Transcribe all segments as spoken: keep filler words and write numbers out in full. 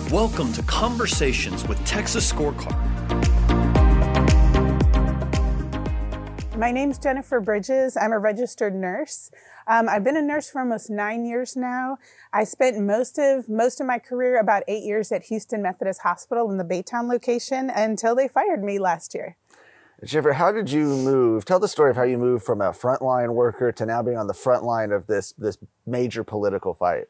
Welcome to Conversations with Texas Scorecard. My name's Jennifer Bridges. I'm a registered nurse. Um, I've been a nurse for almost nine years now. I spent most of most of my career, about eight years, at Houston Methodist Hospital in the Baytown location until they fired me last year. Jennifer, how did you move? Tell the story of how you moved from a frontline worker to now being on the front line of this this major political fight.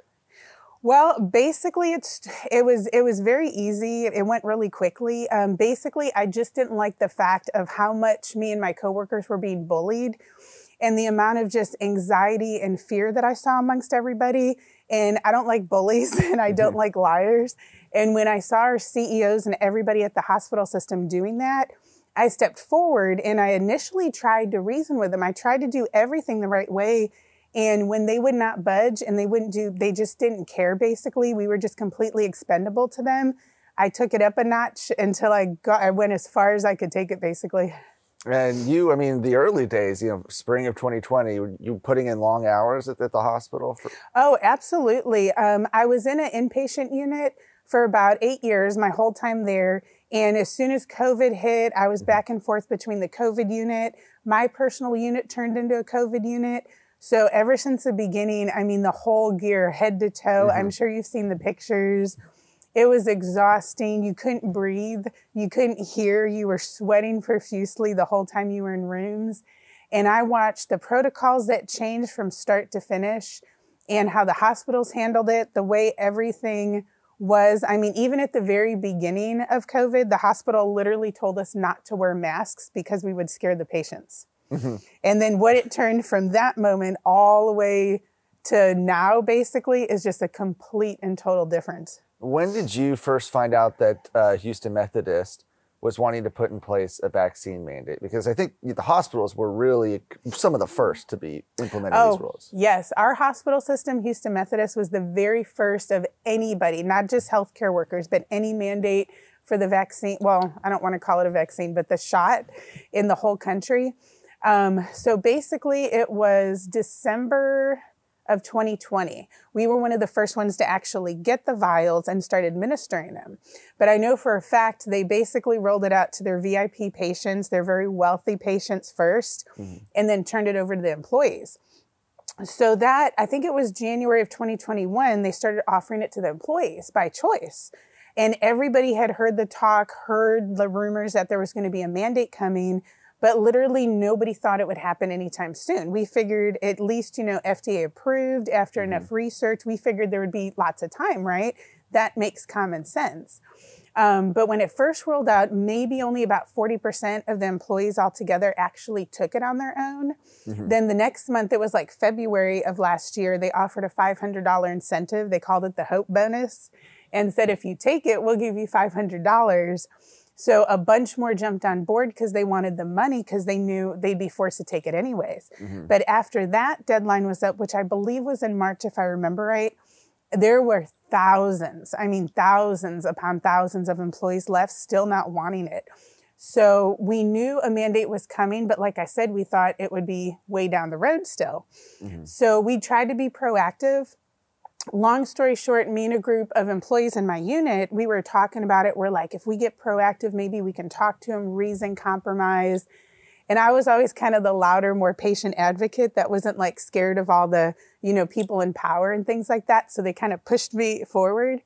Well, basically, it's it was it was very easy. It went really quickly. Um, basically, I just didn't like the fact of how much me and my coworkers were being bullied, and the amount of just anxiety and fear that I saw amongst everybody. And I don't like bullies, and I don't like liars. And when I saw our C E Os and everybody at the hospital system doing that, I stepped forward and I initially tried to reason with them. I tried to do everything the right way. And when they would not budge and they wouldn't do, they just didn't care, basically. We were just completely expendable to them. I took it up a notch until I got, I went as far as I could take it, basically. And you, I mean, the early days, you know, spring of twenty twenty, you putting in long hours at, at the hospital? For- oh, absolutely. Um, I was in an inpatient unit for about eight years, my whole time there. And as soon as COVID hit, I was back and forth between the COVID unit. My personal unit turned into a COVID unit. So ever since the beginning, I mean, the whole gear, head to toe, mm-hmm. I'm sure you've seen the pictures. It was exhausting. You couldn't breathe. You couldn't hear. You were sweating profusely the whole time you were in rooms. And I watched the protocols that changed from start to finish and how the hospitals handled it, the way everything was. I mean, even at the very beginning of COVID, the hospital literally told us not to wear masks because we would scare the patients. Mm-hmm. And then what it turned from that moment all the way to now, basically, is just a complete and total difference. When did you first find out that uh, Houston Methodist was wanting to put in place a vaccine mandate? Because I think the hospitals were really some of the first to be implementing oh, these rules. Yes. Our hospital system, Houston Methodist, was the very first of anybody, not just healthcare workers, but any mandate for the vaccine. Well, I don't want to call it a vaccine, but the shot in the whole country. Um, so basically, it was December of twenty twenty. We were one of the first ones to actually get the vials and start administering them. But I know for a fact they basically rolled it out to their V I P patients, their very wealthy patients first, mm-hmm. and then turned it over to the employees. So that, I think it was January of twenty twenty-one, they started offering it to the employees by choice. And everybody had heard the talk, heard the rumors that there was going to be a mandate coming, but literally nobody thought it would happen anytime soon. We figured at least, you know, F D A approved after mm-hmm. enough research, we figured there would be lots of time, right? That makes common sense. Um, but when it first rolled out, maybe only about forty percent of the employees altogether actually took it on their own. Mm-hmm. Then the next month, it was like February of last year, they offered a five hundred dollars incentive. They called it the Hope Bonus and said, if you take it, we'll give you five hundred dollars. So a bunch more jumped on board because they wanted the money because they knew they'd be forced to take it anyways. Mm-hmm. But after that deadline was up, which I believe was in March, if I remember right, there were thousands, I mean, thousands upon thousands of employees left still not wanting it. So we knew a mandate was coming, but like I said, we thought it would be way down the road still. Mm-hmm. So we tried to be proactive. Long story short, me and a group of employees in my unit, we were talking about it. We're like, if we get proactive, maybe we can talk to them, reason, compromise. And I was always kind of the louder, more patient advocate that wasn't like scared of all the, you know, people in power and things like that. So they kind of pushed me forward.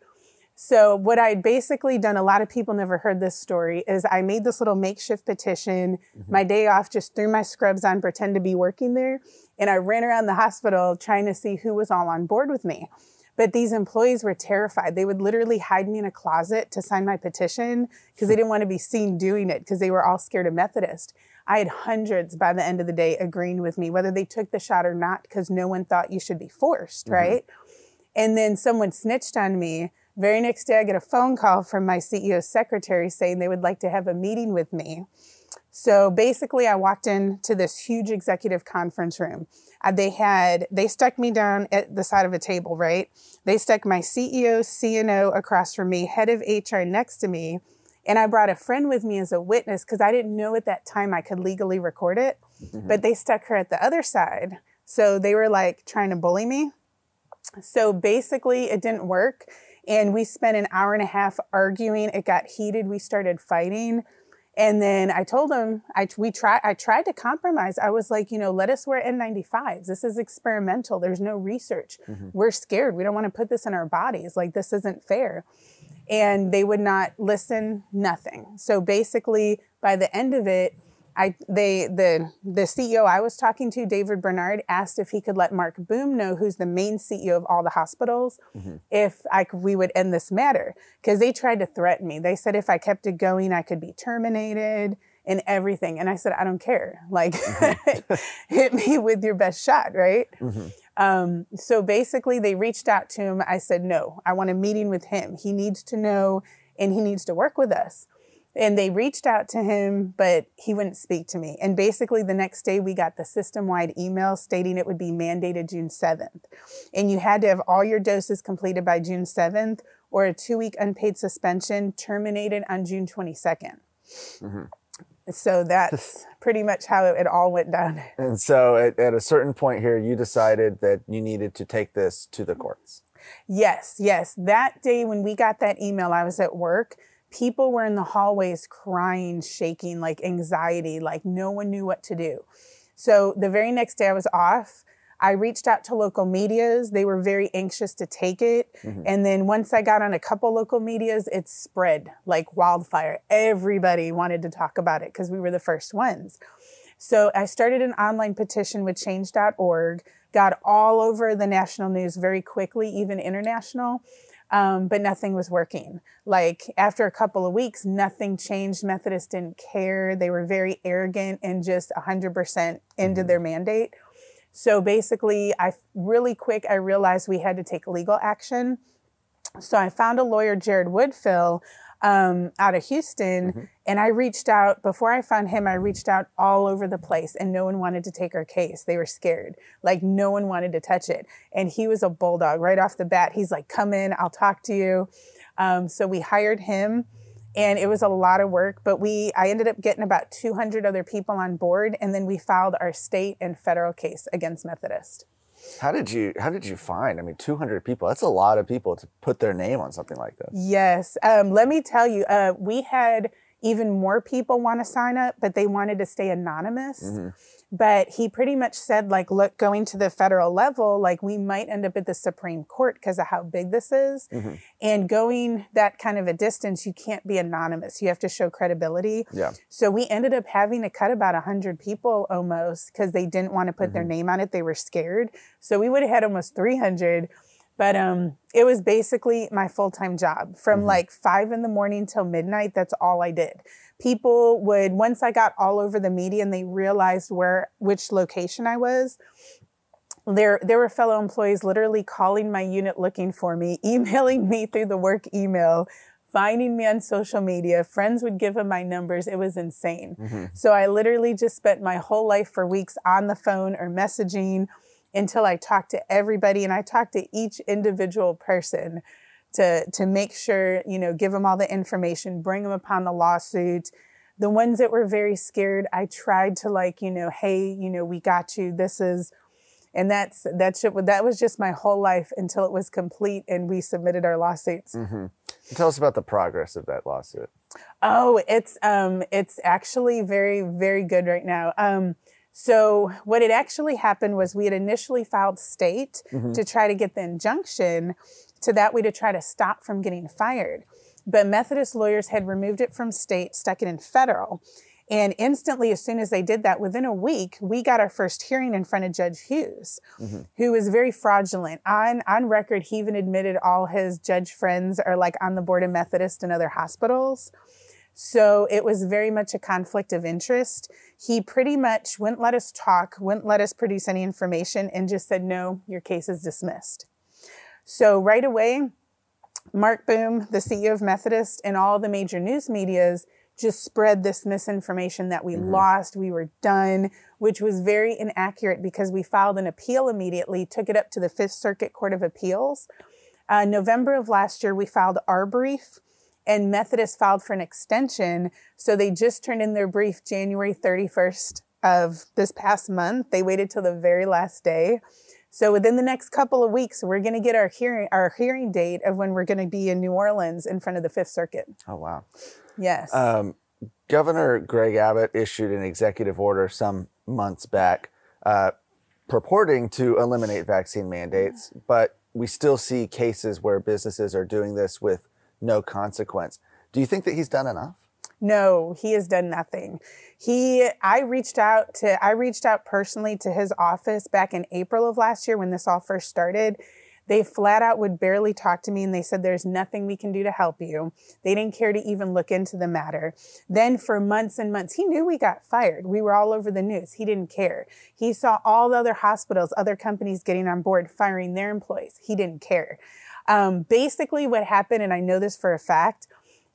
So what I'd basically done, a lot of people never heard this story, is I made this little makeshift petition, mm-hmm. my day off, just threw my scrubs on, pretend to be working there. And I ran around the hospital trying to see who was all on board with me. But these employees were terrified. They would literally hide me in a closet to sign my petition because they didn't want to be seen doing it because they were all scared of Methodist. I had hundreds by the end of the day agreeing with me, whether they took the shot or not, because no one thought you should be forced, mm-hmm. right? And then someone snitched on me. Very next day, I get a phone call from my C E O's secretary saying they would like to have a meeting with me. So basically, I walked into this huge executive conference room. Uh, they had, they stuck me down at the side of a table, right? They stuck my C E O, C N O across from me, head of H R next to me. And I brought a friend with me as a witness because I didn't know at that time I could legally record it. Mm-hmm. But they stuck her at the other side. So they were like trying to bully me. So basically, it didn't work. And we spent an hour and a half arguing. It got heated. We started fighting. And then I told him, I, we try, I tried to compromise. I was like, you know, let us wear N ninety-fives. This is experimental. There's no research. Mm-hmm. We're scared. We don't want to put this in our bodies. Like, this isn't fair. And they would not listen, nothing. So basically, by the end of it, I they the the C E O I was talking to, David Bernard, asked if he could let Mark Boom know, who's the main C E O of all the hospitals, mm-hmm. if I could, we would end this matter. Because they tried to threaten me. They said if I kept it going, I could be terminated and everything. And I said, I don't care. Like, mm-hmm. hit me with your best shot, right? Mm-hmm. Um, so basically, they reached out to him. I said, no, I want a meeting with him. He needs to know, and he needs to work with us. And they reached out to him, but he wouldn't speak to me. And basically the next day we got the system-wide email stating it would be mandated June seventh. And you had to have all your doses completed by June seventh or a two-week unpaid suspension terminated on June twenty-second. Mm-hmm. So that's pretty much how it, it all went down. And so at, at a certain point here, you decided that you needed to take this to the courts. Yes, yes. That day when we got that email, I was at work. People were in the hallways crying, shaking, like anxiety, like no one knew what to do. So the very next day I was off. I reached out to local medias. They were very anxious to take it. Mm-hmm. And then once I got on a couple local medias, it spread like wildfire. Everybody wanted to talk about it because we were the first ones. So I started an online petition with change dot org, got all over the national news very quickly, even international. Um, but nothing was working. Like after a couple of weeks, nothing changed. Methodists didn't care. They were very arrogant and just one hundred percent into mm-hmm. their mandate. So basically, I really quick, I realized we had to take legal action. So I found a lawyer, Jared Woodfill, um, out of Houston. Mm-hmm. And I reached out, before I found him, I reached out all over the place and no one wanted to take our case. They were scared. Like no one wanted to touch it. And he was a bulldog right off the bat. He's like, come in, I'll talk to you. Um, so we hired him and it was a lot of work, but we, I ended up getting about two hundred other people on board. And then we filed our state and federal case against Methodist. How did you, how did you find, I mean, two hundred people, that's a lot of people to put their name on something like this. Yes. Um, let me tell you, uh, we had even more people want to sign up, but they wanted to stay anonymous. Mm-hmm. But he pretty much said, like, look, going to the federal level, like we might end up at the Supreme Court because of how big this is. Mm-hmm. And going that kind of a distance, you can't be anonymous. You have to show credibility. Yeah. So we ended up having to cut about one hundred people almost because they didn't want to put mm-hmm. their name on it. They were scared. So we would have had almost three hundred. But um, it was basically my full-time job from mm-hmm. like five in the morning till midnight. That's all I did. People would, once I got all over the media and they realized where, which location I was, there, there were fellow employees literally calling my unit looking for me, emailing me through the work email, finding me on social media. Friends would give them my numbers. It was insane. Mm-hmm. So I literally just spent my whole life for weeks on the phone or messaging until I talked to everybody, and I talked to each individual person to, to make sure, you know, give them all the information, bring them upon the lawsuit. The ones that were very scared, I tried to like, you know, hey, you know, we got you. This is, and that's, that shit, that was just my whole life until it was complete and we submitted our lawsuits. Mm-hmm. Tell us about the progress of that lawsuit. Oh, it's, um, it's actually very, very good right now. Um, So what had actually happened was we had initially filed state mm-hmm. to try to get the injunction to that way to try to stop from getting fired. But Methodist lawyers had removed it from state, stuck it in federal. And instantly, as soon as they did that, within a week, we got our first hearing in front of Judge Hughes, mm-hmm. who was very fraudulent. On, on record, he even admitted all his judge friends are like on the board of Methodist and other hospitals. So it was very much a conflict of interest. He pretty much wouldn't let us talk, wouldn't let us produce any information, and just said, no, your case is dismissed. So right away, Mark Boom, the C E O of Methodist, and all the major news medias just spread this misinformation that we mm-hmm. lost, we were done, which was very inaccurate because we filed an appeal immediately, took it up to the Fifth Circuit Court of Appeals. Uh, November of last year, we filed our brief. And Methodist filed for an extension. So they just turned in their brief January thirty-first of this past month. They waited till the very last day. So within the next couple of weeks, we're going to get our hearing our hearing date of when we're going to be in New Orleans in front of the Fifth Circuit. Oh, wow. Yes. Um, Governor Greg Abbott issued an executive order some months back uh, purporting to eliminate vaccine mandates, but we still see cases where businesses are doing this with no consequence. Do you think that he's done enough? No, he has done nothing. He, I reached out to, I reached out personally to his office back in April of last year when this all first started. They flat out would barely talk to me, and they said, there's nothing we can do to help you. They didn't care to even look into the matter. Then for months and months, he knew we got fired. We were all over the news. He didn't care. He saw all the other hospitals, other companies getting on board, firing their employees. He didn't care. Um, basically what happened, and I know this for a fact,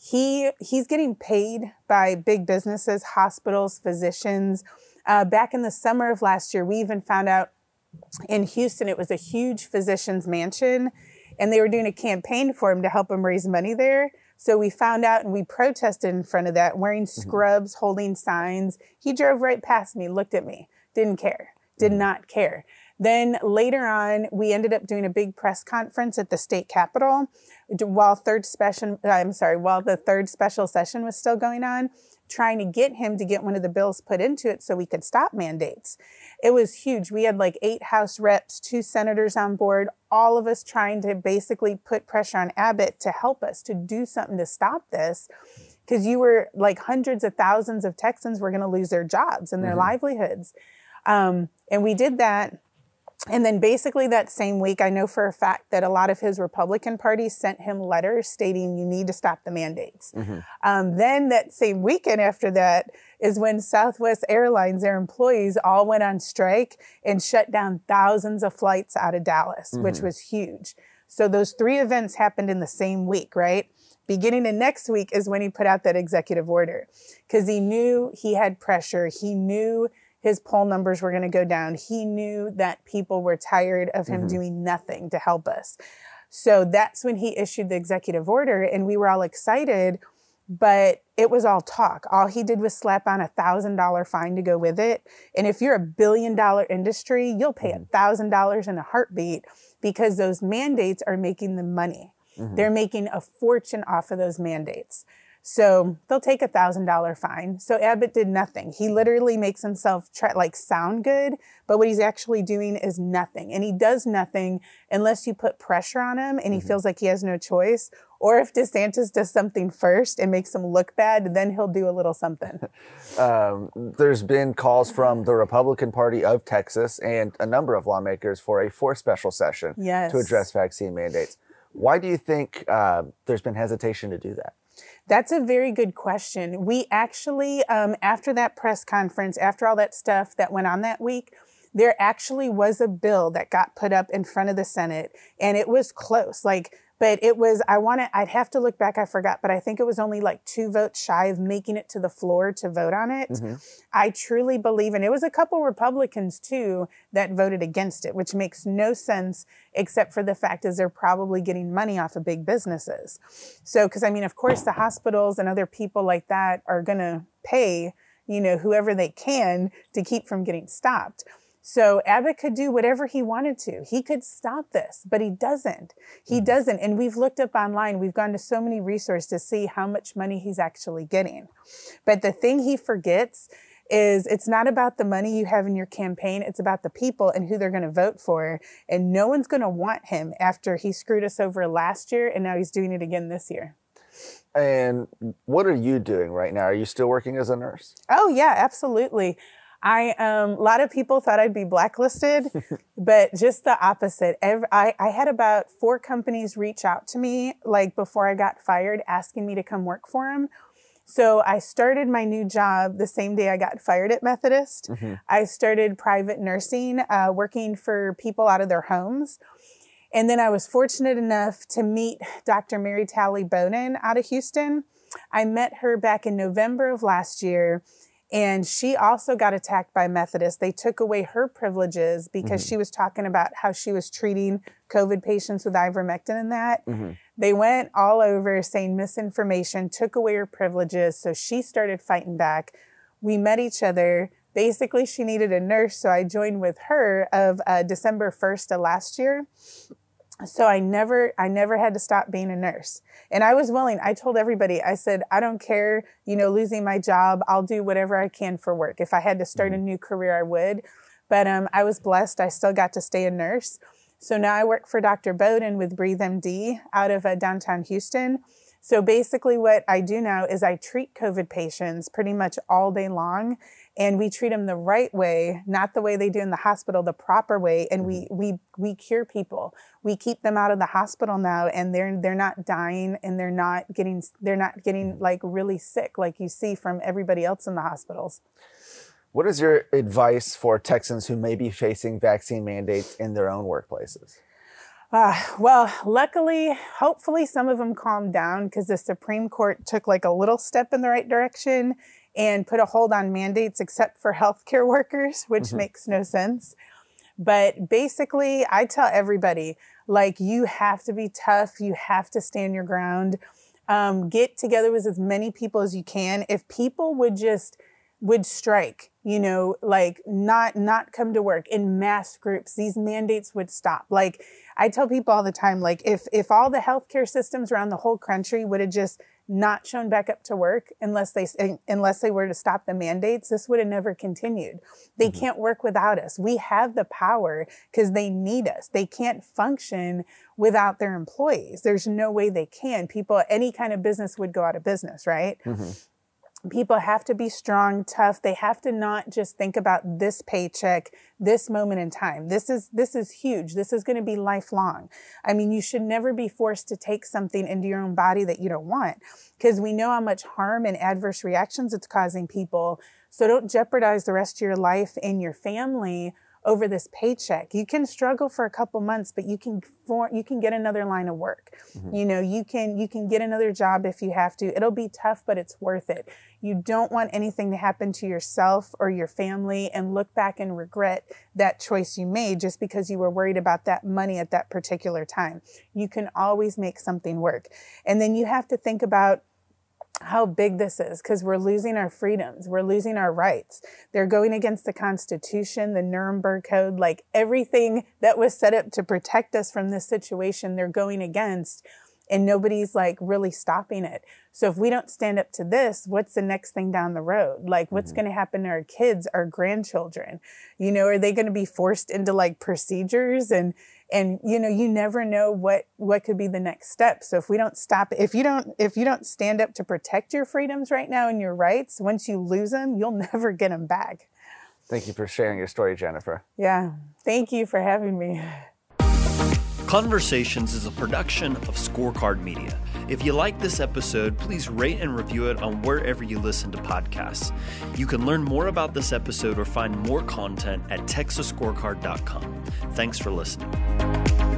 He he's getting paid by big businesses, hospitals, physicians. Uh, back in the summer of last year, we even found out in Houston, it was a huge physician's mansion, and they were doing a campaign for him to help him raise money there. So we found out and we protested in front of that, wearing scrubs, mm-hmm. holding signs. He drove right past me, looked at me, didn't care, did not care. Then later on, we ended up doing a big press conference at the state capitol while third special, I'm sorry, while the third special session was still going on, trying to get him to get one of the bills put into it so we could stop mandates. It was huge. We had like eight House reps, two senators on board, all of us trying to basically put pressure on Abbott to help us to do something to stop this. Because you were like hundreds of thousands of Texans were going to lose their jobs and their mm-hmm. livelihoods. Um, and we did that. And then basically that same week, I know for a fact that a lot of his Republican party sent him letters stating you need to stop the mandates. Mm-hmm. Um, then that same weekend after that is when Southwest Airlines, their employees all went on strike and shut down thousands of flights out of Dallas, mm-hmm. which was huge. So those three events happened in the same week, right? Beginning of next week is when he put out that executive order because he knew he had pressure. He knew his poll numbers were going to go down. He knew that people were tired of him mm-hmm. doing nothing to help us. So that's when he issued the executive order, and we were all excited, but it was all talk. All he did was slap on a one thousand dollars fine to go with it. And if you're a billion dollar industry, you'll pay one thousand dollars in a heartbeat because those mandates are making the money. Mm-hmm. They're making a fortune off of those mandates. So they'll take a one thousand dollars fine. So Abbott did nothing. He literally makes himself try, like sound good, but what he's actually doing is nothing. And he does nothing unless you put pressure on him and he mm-hmm. feels like he has no choice. Or if DeSantis does something first and makes him look bad, then he'll do a little something. um, there's been calls from the Republican Party of Texas and a number of lawmakers for a fourth special session yes. to address vaccine mandates. Why do you think uh, there's been hesitation to do that? That's a very good question. We actually, um, after that press conference, after all that stuff that went on that week, there actually was a bill that got put up in front of the Senate, and it was close. Like, but it was, I want to, I'd have to look back, I forgot, but I think it was only like two votes shy of making it to the floor to vote on it. Mm-hmm. I truly believe, and it was a couple Republicans too that voted against it, which makes no sense except for the fact is they're probably getting money off of big businesses. So, because I mean, of course, the hospitals and other people like that are going to pay, you know, whoever they can to keep from getting stopped. So Abbott could do whatever he wanted to. He could stop this, but he doesn't. He mm-hmm. doesn't. And we've looked up online. We've gone to so many resources to see how much money he's actually getting. But the thing he forgets is it's not about the money you have in your campaign. It's about the people and who they're going to vote for. And no one's going to want him after he screwed us over last year. And now he's doing it again this year. And what are you doing right now? Are you still working as a nurse? Oh, yeah, absolutely. I, um, a lot of people thought I'd be blacklisted, but just the opposite. Every, I, I had about four companies reach out to me, like before I got fired, asking me to come work for them. So I started my new job the same day I got fired at Methodist. Mm-hmm. I started private nursing, uh, working for people out of their homes. And then I was fortunate enough to meet Doctor Mary Talley Bonin out of Houston. I met her back in November of last year. And she also got attacked by Methodist. They took away her privileges because mm-hmm. she was talking about how she was treating COVID patients with ivermectin and that. Mm-hmm. They went all over saying misinformation, took away her privileges. So she started fighting back. We met each other. basically she needed a nurse. So I joined with her of uh, December first of last year. So I never, I never had to stop being a nurse. And I was willing. I told everybody, I said, I don't care, you know, losing my job. I'll do whatever I can for work. If I had to start a new career, I would. But um, I was blessed. I still got to stay a nurse. So now I work for Doctor Bowden with Breathe M D out of uh, downtown Houston. So basically what I do now is I treat COVID patients pretty much all day long, and we treat them the right way, not the way they do in the hospital, the proper way. And we we we cure people. We keep them out of the hospital now, and they're they're not dying, and they're not getting they're not getting like really sick like you see from everybody else in the hospitals. What is your advice for Texans who may be facing vaccine mandates in their own workplaces? Uh, well, luckily, hopefully some of them calmed down because the Supreme Court took like a little step in the right direction and put a hold on mandates except for healthcare workers, which mm-hmm. makes no sense. But basically, I tell everybody, like, you have to be tough. You have to stand your ground. Um, get together with as many people as you can. If people would just would strike, you know, like not not come to work in mass groups, these mandates would stop. Like I tell people all the time, like if if all the healthcare systems around the whole country would have just not shown back up to work unless they unless they were to stop the mandates, this would have never continued. They mm-hmm. can't work without us. We have the power because they need us. They can't function without their employees. There's no way they can. People, any kind of business would go out of business, right? Mm-hmm. People have to be strong, tough. They have to not just think about this paycheck, this moment in time. This is this is huge. This is going to be lifelong. I mean, you should never be forced to take something into your own body that you don't want, because we know how much harm and adverse reactions it's causing people. So don't jeopardize the rest of your life and your family over this paycheck. You can struggle for a couple months, but you can for, you can get another line of work. Mm-hmm. You know, you can you can get another job if you have to. It'll be tough, but it's worth it. You don't want anything to happen to yourself or your family and look back and regret that choice you made just because you were worried about that money at that particular time. You can always make something work. And then you have to think about how big this is, because we're losing our freedoms. We're losing our rights. They're going against the Constitution, the Nuremberg Code, like everything that was set up to protect us from this situation, they're going against, and nobody's like really stopping it. So if we don't stand up to this, what's the next thing down the road? Like what's mm-hmm. going to happen to our kids, our grandchildren? You know, are they going to be forced into like procedures? And And, you know, you never know what, what could be the next step. So if we don't stop, if you don't, if you don't stand up to protect your freedoms right now and your rights, once you lose them, you'll never get them back. Thank you for sharing your story, Jennifer. Yeah. Thank you for having me. Conversations is a production of Scorecard Media. If you like this episode, please rate and review it on wherever you listen to podcasts. You can learn more about this episode or find more content at texas scorecard dot com. Thanks for listening.